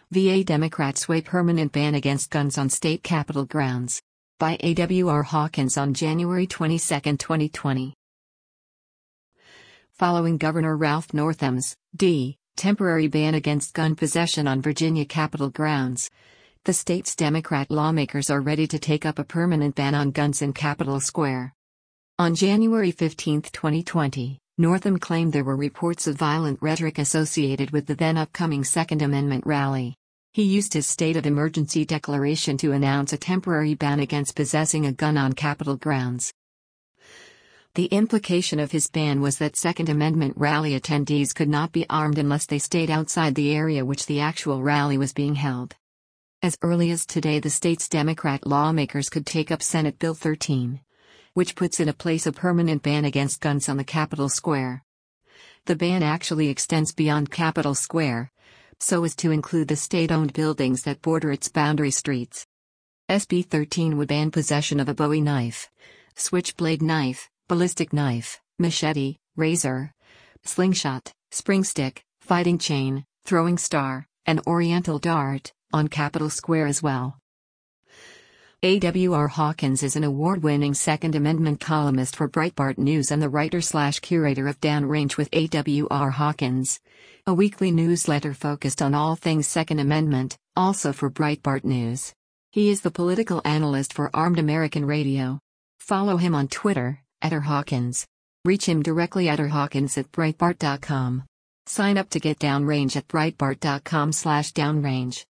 VA Democrats sway permanent ban against guns on state capitol grounds. By A.W.R. Hawkins on January 22, 2020. Following Governor Ralph Northam's temporary ban against gun possession on Virginia Capitol grounds, the state's Democrat lawmakers are ready to take up a permanent ban on guns in Capitol Square. On January 15, 2020, Northam claimed there were reports of violent rhetoric associated with the then-upcoming Second Amendment rally. He used his state of emergency declaration to announce a temporary ban against possessing a gun on Capitol grounds. The implication of his ban was that Second Amendment rally attendees could not be armed unless they stayed outside the area which the actual rally was being held. As early as today, the state's Democrat lawmakers could take up Senate Bill 13, which puts in place a permanent ban against guns on the Capitol Square. The ban actually extends beyond Capitol Square, so as to include the state-owned buildings that border its boundary streets. SB 13 would ban possession of a Bowie knife, switchblade knife, ballistic knife, machete, razor, slingshot, spring stick, fighting chain, throwing star, and oriental dart, on Capitol Square as well. A.W.R. Hawkins is an award-winning Second Amendment columnist for Breitbart News and the writer/curator of Downrange with A.W.R. Hawkins, a weekly newsletter focused on all things Second Amendment, also for Breitbart News. He is the political analyst for Armed American Radio. Follow him on Twitter, @RHawkins. Reach him directly at rhawkins@breitbart.com. Sign up to get Downrange at breitbart.com/downrange.